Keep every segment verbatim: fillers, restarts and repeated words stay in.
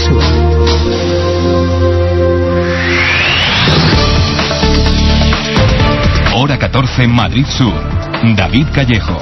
Sur. Hora catorce, Madrid Sur. David Callejo.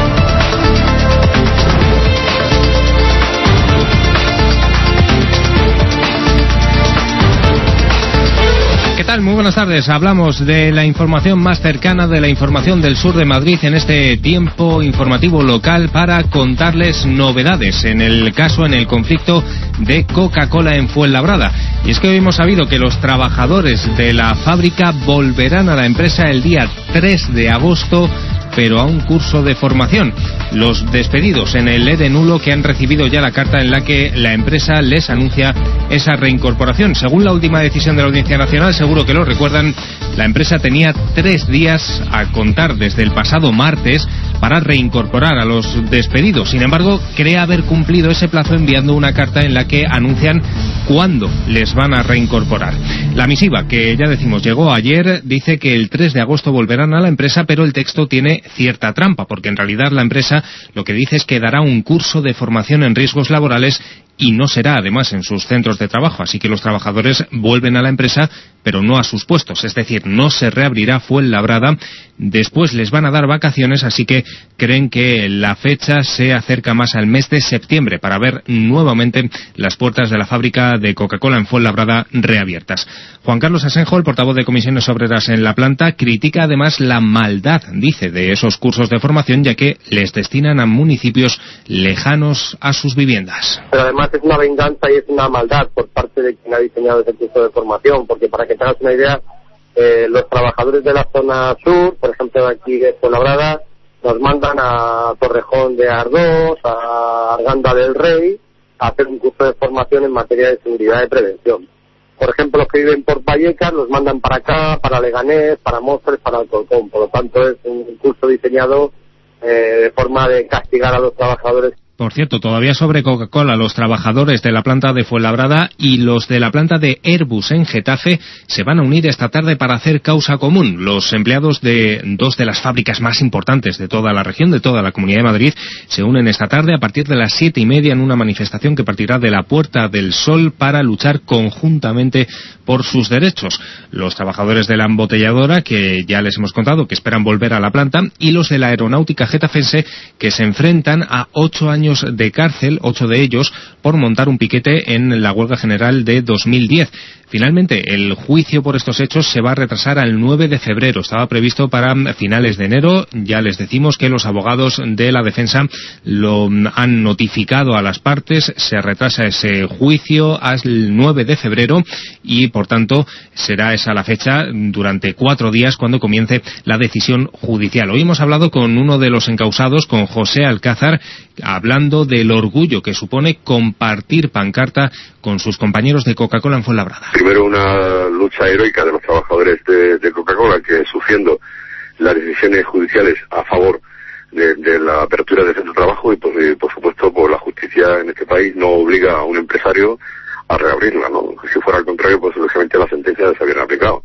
¿Qué tal? Muy buenas tardes. Hablamos de la información más cercana, de la información del sur de Madrid en este tiempo informativo local para contarles novedades en el caso, en el conflicto de Coca-Cola en Fuenlabrada. Y es que hoy hemos sabido que los trabajadores de la fábrica volverán a la empresa el día tres de agosto, pero a un curso de formación. Los despedidos en el ERE nulo que han recibido ya la carta en la que la empresa les anuncia esa reincorporación. Según la última decisión de la Audiencia Nacional, seguro que lo recuerdan, la empresa tenía tres días a contar desde el pasado martes para reincorporar a los despedidos. Sin embargo, cree haber cumplido ese plazo enviando una carta en la que anuncian cuándo les van a reincorporar. La misiva, que ya decimos llegó ayer, dice que el tres de agosto volverán a la empresa, pero el texto tiene cierta trampa, porque en realidad la empresa lo que dice es que dará un curso de formación en riesgos laborales y no será además en sus centros de trabajo, así que los trabajadores vuelven a la empresa pero no a sus puestos, es decir, no se reabrirá Fuenlabrada, después les van a dar vacaciones, así que creen que la fecha se acerca más al mes de septiembre para ver nuevamente las puertas de la fábrica de Coca-Cola en Fuenlabrada reabiertas. Juan Carlos Asenjo, el portavoz de Comisiones Obreras en la planta, critica además la maldad, dice, de esos cursos de formación, ya que les destinan a municipios lejanos a sus viviendas. Pero además es una venganza y es una maldad por parte de quien ha diseñado ese curso de formación, porque para que te hagas una idea, eh, los trabajadores de la zona sur, por ejemplo de aquí de Fuenlabrada, nos mandan a Torrejón de Ardoz, a Arganda del Rey, a hacer un curso de formación en materia de seguridad y prevención. Por ejemplo, los que viven por Vallecas los mandan para acá, para Leganés, para Móstoles, para Alcorcón. Por lo tanto, es un curso diseñado eh, de forma de castigar a los trabajadores. Por cierto, todavía sobre Coca-Cola, los trabajadores de la planta de Fuenlabrada y los de la planta de Airbus en Getafe se van a unir esta tarde para hacer causa común. Los empleados de dos de las fábricas más importantes de toda la región, de toda la Comunidad de Madrid, se unen esta tarde a partir de las siete y media en una manifestación que partirá de la Puerta del Sol para luchar conjuntamente por sus derechos. Los trabajadores de la embotelladora, que ya les hemos contado que esperan volver a la planta, y los de la aeronáutica getafense, que se enfrentan a ocho años de cárcel, ocho de ellos, por montar un piquete en la huelga general de dos mil diez. Finalmente, el juicio por estos hechos se va a retrasar al nueve de febrero. Estaba previsto para finales de enero. Ya les decimos que los abogados de la defensa lo han notificado a las partes. Se retrasa ese juicio al nueve de febrero y, por tanto, será esa la fecha durante cuatro días cuando comience la decisión judicial. Hoy hemos hablado con uno de los encausados, con José Alcázar, hablando del orgullo que supone compartir pancarta con sus compañeros de Coca-Cola en Fuenlabrada. Primero, una lucha heroica de los trabajadores de, de Coca-Cola que, sufriendo las decisiones judiciales a favor de, de la apertura de centro de trabajo y, pues, y por supuesto, por la justicia en este país no obliga a un empresario a reabrirla, ¿no? Si fuera al contrario, pues lógicamente las sentencias se habrían aplicado.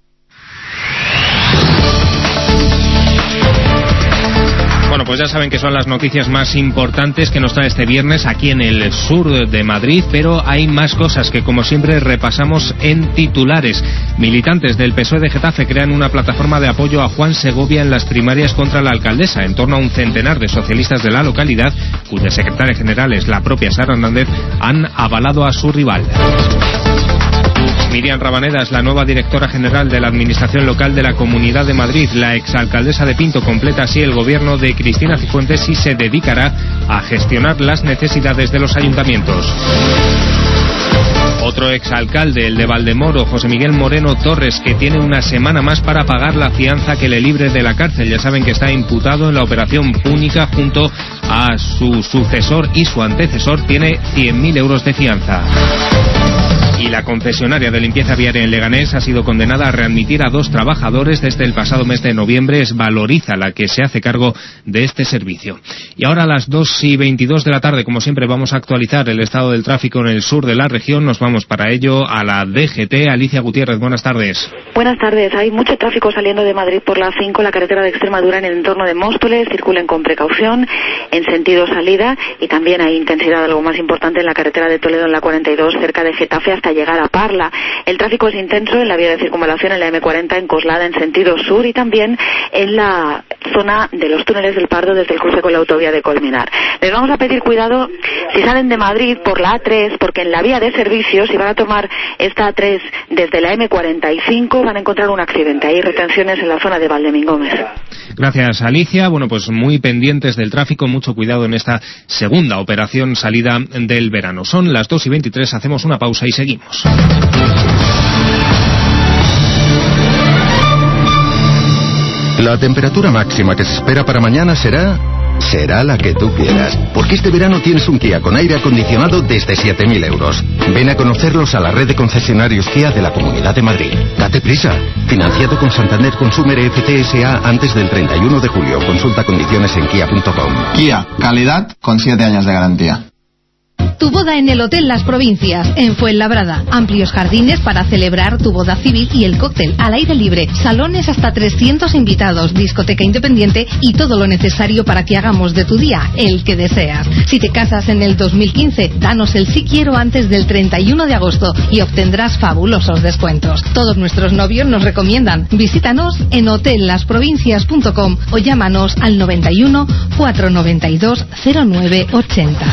Bueno, pues ya saben que son las noticias más importantes que nos trae este viernes aquí en el sur de Madrid, pero hay más cosas que, como siempre, repasamos en titulares. Militantes del P S O E de Getafe crean una plataforma de apoyo a Juan Segovia en las primarias contra la alcaldesa. En torno a un centenar de socialistas de la localidad, cuya secretaria general es la propia Sara Hernández, han avalado a su rival. Miriam Rabaneda es la nueva directora general de la Administración Local de la Comunidad de Madrid. La exalcaldesa de Pinto completa así el gobierno de Cristina Cifuentes y se dedicará a gestionar las necesidades de los ayuntamientos. Otro exalcalde, el de Valdemoro, José Miguel Moreno Torres, que tiene una semana más para pagar la fianza que le libre de la cárcel. Ya saben que está imputado en la operación Púnica junto a su sucesor y su antecesor. Tiene cien mil euros de fianza. Y Y la concesionaria de limpieza viaria en Leganés ha sido condenada a readmitir a dos trabajadores desde el pasado mes de noviembre. Es Valoriza la que se hace cargo de este servicio. Y ahora a las dos y veintidós de la tarde, como siempre, vamos a actualizar el estado del tráfico en el sur de la región. Nos vamos para ello a la D G T. Alicia Gutiérrez, buenas tardes. Buenas tardes. Hay mucho tráfico saliendo de Madrid por la cinco, la carretera de Extremadura en el entorno de Móstoles. Circulen con precaución en sentido salida, y también hay intensidad algo más importante en la carretera de Toledo en la cuarenta y dos, cerca de Getafe, hasta llegar a Parla. El tráfico es intenso en la vía de circunvalación en la eme cuarenta en Coslada en sentido sur, y también en la zona de los túneles del Pardo desde el cruce con la autovía de Colmenar. Les vamos a pedir cuidado si salen de Madrid por la A tres, porque en la vía de servicios, si van a tomar esta A tres desde la eme cuarenta y cinco, van a encontrar un accidente. Hay retenciones en la zona de Valdemín Gómez. Gracias, Alicia. Bueno, pues muy pendientes del tráfico, mucho cuidado en esta segunda operación salida del verano. Son las dos y veintitrés, hacemos una pausa y seguimos. La temperatura máxima que se espera para mañana será... será la que tú quieras, porque este verano tienes un Kia con aire acondicionado desde siete mil euros. Ven a conocerlos a la red de concesionarios Kia de la Comunidad de Madrid. Date prisa. Financiado con Santander Consumer F C S A antes del treinta y uno de julio. Consulta condiciones en kia punto com. Kia, calidad con siete años de garantía. Tu boda en el Hotel Las Provincias, en Fuenlabrada. Amplios jardines para celebrar tu boda civil y el cóctel al aire libre. Salones hasta trescientos invitados, discoteca independiente y todo lo necesario para que hagamos de tu día el que deseas. Si te casas en el dos mil quince, danos el sí quiero antes del treinta y uno de agosto y obtendrás fabulosos descuentos. Todos nuestros novios nos recomiendan. Visítanos en hotel las provincias punto com o llámanos al noventa y uno, cuatrocientos noventa y dos, cero nueve ochenta.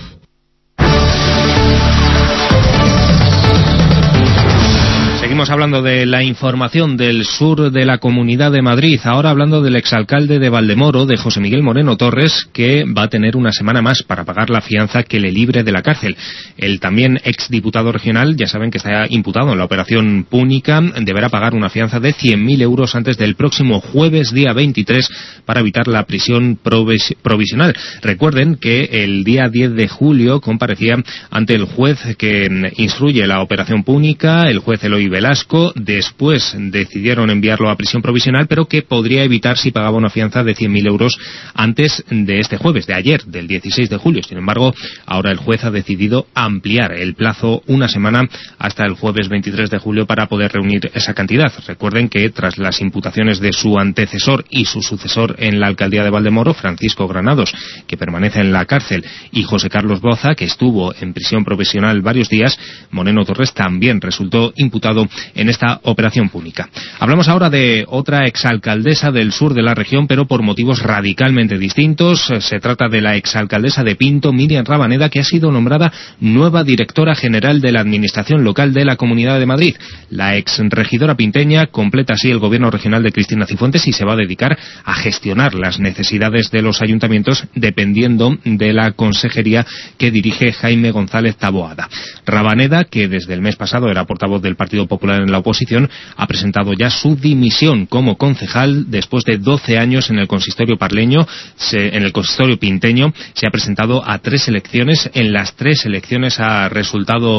Seguimos hablando de la información del sur de la Comunidad de Madrid, ahora hablando del exalcalde de Valdemoro, de José Miguel Moreno Torres, que va a tener una semana más para pagar la fianza que le libre de la cárcel. El también exdiputado regional, ya saben que está imputado en la operación Púnica, deberá pagar una fianza de cien mil euros antes del próximo jueves, día veintitrés, para evitar la prisión provis- provisional. Recuerden que el día diez de julio comparecía ante el juez que instruye la operación Púnica, el juez Eloy Velasco. Después decidieron enviarlo a prisión provisional, pero que podría evitar si pagaba una fianza de cien mil euros antes de este jueves, de ayer, del dieciséis de julio. Sin embargo, ahora el juez ha decidido ampliar el plazo una semana hasta el jueves veintitrés de julio para poder reunir esa cantidad. Recuerden que tras las imputaciones de su antecesor y su sucesor en la alcaldía de Valdemoro, Francisco Granados, que permanece en la cárcel, y José Carlos Boza, que estuvo en prisión provisional varios días, Moreno Torres también resultó imputado en esta operación Púnica. Hablamos ahora de otra exalcaldesa del sur de la región, pero por motivos radicalmente distintos. Se trata de la exalcaldesa de Pinto, Miriam Rabaneda, que ha sido nombrada nueva directora general de la Administración Local de la Comunidad de Madrid. La exregidora pinteña completa así el gobierno regional de Cristina Cifuentes y se va a dedicar a gestionar las necesidades de los ayuntamientos dependiendo de la consejería que dirige Jaime González Taboada. Rabaneda, que desde el mes pasado era portavoz del Partido Popular en la oposición, ha presentado ya su dimisión como concejal después de doce años en el consistorio parleño, se, en el consistorio pinteño. Se ha presentado a tres elecciones, en las tres elecciones ha resultado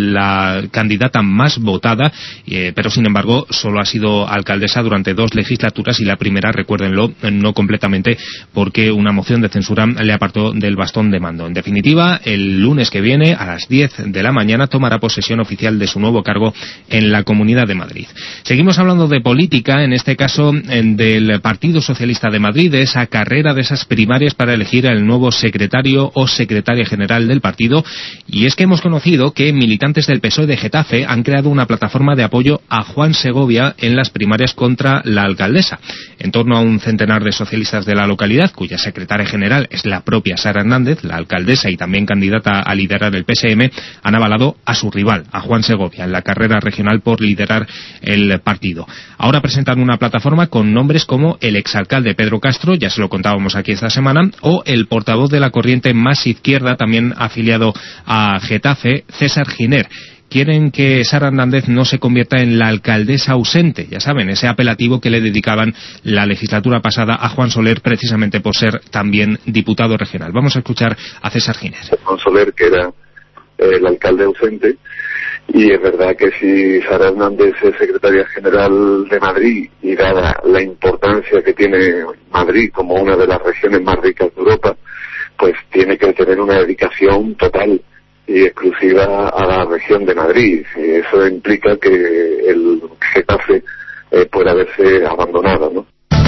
la candidata más votada, eh, pero sin embargo solo ha sido alcaldesa durante dos legislaturas y la primera, recuérdenlo, no completamente porque una moción de censura le apartó del bastón de mando. En definitiva, el lunes que viene a las diez de la mañana tomará posesión oficial de su nuevo cargo en la Comunidad de Madrid. Seguimos hablando de política, en este caso del Partido Socialista de Madrid, de esa carrera, de esas primarias para elegir al nuevo secretario o secretaria general del partido, y es que hemos conocido que militantes del P S O E de Getafe han creado una plataforma de apoyo a Juan Segovia en las primarias contra la alcaldesa. En torno a un centenar de socialistas de la localidad, cuya secretaria general es la propia Sara Hernández, la alcaldesa y también candidata a liderar el P S M, han avalado a su rival, a Juan Segovia, en la carrera regional por liderar el partido. Ahora presentan una plataforma con nombres como el exalcalde Pedro Castro, ya se lo contábamos aquí esta semana, o el portavoz de la corriente más izquierda, también afiliado a Getafe, César Giner. Quieren que Sara Hernández no se convierta en la alcaldesa ausente, ya saben, ese apelativo que le dedicaban la legislatura pasada a Juan Soler precisamente por ser también diputado regional. Vamos a escuchar a César Giner. Juan Soler, que era el alcalde ausente, Y es verdad que si Sara Hernández es secretaria general de Madrid y dada la importancia que tiene Madrid como una de las regiones más ricas de Europa, pues tiene que tener una dedicación total y exclusiva a la región de Madrid. Y eso implica que el Getafe eh, pueda verse abandonado, ¿no?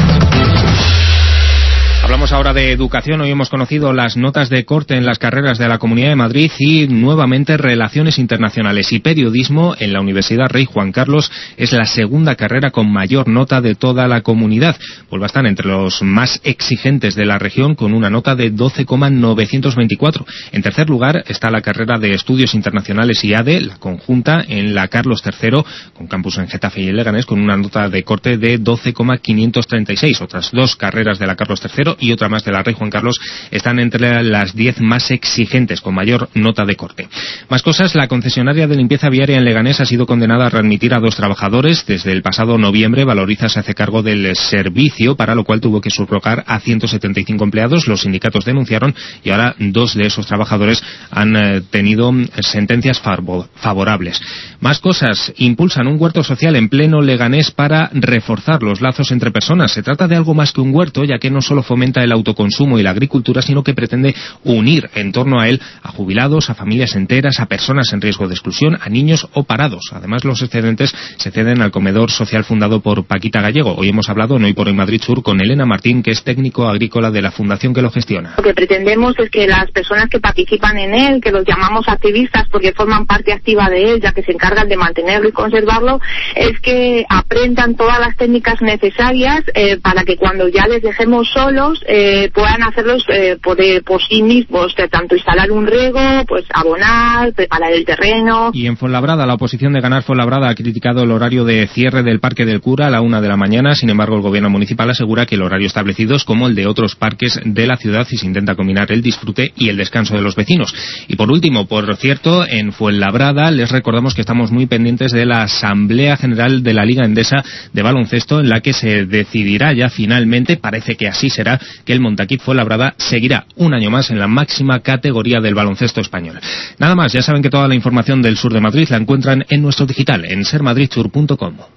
Hablamos ahora de educación. Hoy hemos conocido las notas de corte en las carreras de la Comunidad de Madrid y nuevamente Relaciones Internacionales y Periodismo en la Universidad Rey Juan Carlos es la segunda carrera con mayor nota de toda la comunidad. Vuelve a estar entre los más exigentes de la región con una nota de doce coma novecientos veinticuatro. En tercer lugar está la carrera de Estudios Internacionales y A D E, la conjunta en la Carlos tercero, con campus en Getafe y en Leganés, con una nota de corte de doce coma quinientos treinta y seis. Otras dos carreras de la Carlos tercero y otra más de la Rey Juan Carlos están entre las diez más exigentes con mayor nota de corte. Más cosas, la concesionaria de limpieza viaria en Leganés ha sido condenada a readmitir a dos trabajadores. Desde el pasado noviembre, Valoriza se hace cargo del servicio, para lo cual tuvo que subrogar a ciento setenta y cinco empleados. Los sindicatos denunciaron y ahora dos de esos trabajadores han eh, tenido sentencias favorables. Más cosas, impulsan un huerto social en pleno Leganés para reforzar los lazos entre personas. Se trata de algo más que un huerto, ya que no solo fomenta el autoconsumo y la agricultura, sino que pretende unir en torno a él a jubilados, a familias enteras, a personas en riesgo de exclusión, a niños o parados. Además, los excedentes se ceden al comedor social fundado por Paquita Gallego. Hoy hemos hablado en Hoy por Hoy Madrid Sur con Elena Martín, que es técnico agrícola de la fundación que lo gestiona. Lo que pretendemos es que las personas que participan en él, que los llamamos activistas porque forman parte activa de él, ya que se encargan de mantenerlo y conservarlo, es que aprendan todas las técnicas necesarias eh, para que cuando ya les dejemos solos eh, Eh, puedan hacerlos eh, por, eh, por sí mismos, que tanto instalar un riego, pues abonar, preparar el terreno. Y en Fuenlabrada, la oposición de Ganar Fuenlabrada ha criticado el horario de cierre del Parque del Cura a la una de la mañana. Sin embargo, el gobierno municipal asegura que el horario establecido es como el de otros parques de la ciudad y se intenta combinar el disfrute y el descanso de los vecinos. Y por último, por cierto, en Fuenlabrada les recordamos que estamos muy pendientes de la Asamblea General de la Liga Endesa de Baloncesto, en la que se decidirá ya finalmente, parece que así será, que el Montaquit Fuenlabrada seguirá un año más en la máxima categoría del baloncesto español. Nada más, ya saben que toda la información del sur de Madrid la encuentran en nuestro digital, en ser madrid sur punto com.